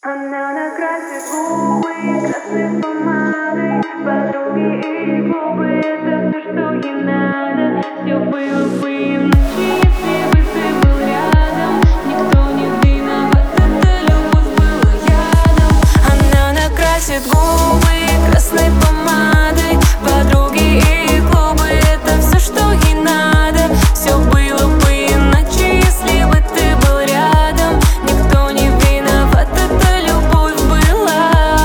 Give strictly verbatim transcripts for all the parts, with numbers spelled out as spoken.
Она накрасит губы красной помадой. Подруги и клубы — это все, что ей надо. Все было бы иначе, если бы ты был рядом. Никто не виноват, эта любовь была ядом. Она накрасит губы красной помадой. Подруги и клубы — это все, что ей надо. Все было бы иначе, если бы ты был рядом. Никто не виноват, эта любовь была.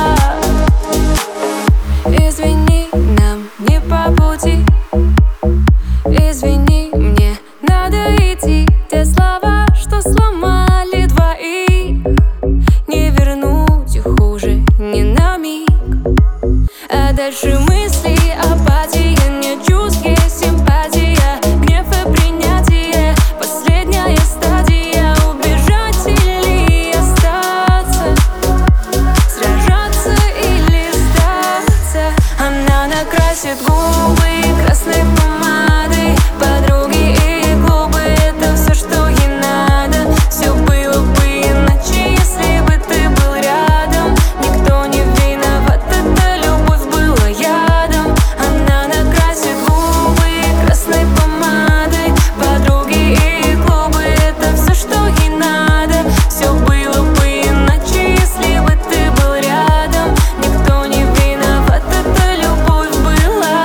Извини, нам не по пути. Извини, мне надо идти. Те слова, что сломали двоих, не вернуть их уже ни на миг. А дальше мысли, апатия, нет чувств, есть симпатия, гнев и принятие. Последняя стадия — убежать или остаться, сражаться или сдаться. Она накрасит губы красной помадой. Подруги и клубы — это все, что ей надо. Все было бы иначе, если бы ты был рядом. Никто не виноват, эта любовь была ядом. Она накрасит губы красной помадой. Подруги и клубы — это все, что ей надо. Все было бы иначе, если бы ты был рядом. Никто не виноват, эта любовь была.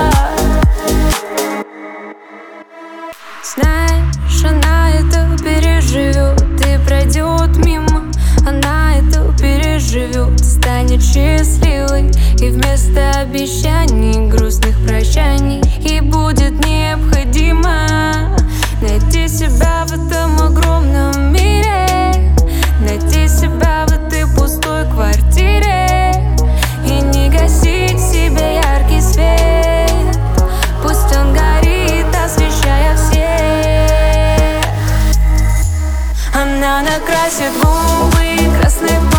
Знаешь, она это переживет и пройдет мимо. Она это переживет, станет счастливой. И вместо обещаний, грустных прощаний, ей будет необходимо найти себя в этом огромном мире, найти себя в этой пустой квартире. И не гасить в себе яркий свет, пусть он горит, освещая всех. Она накрасит губы красной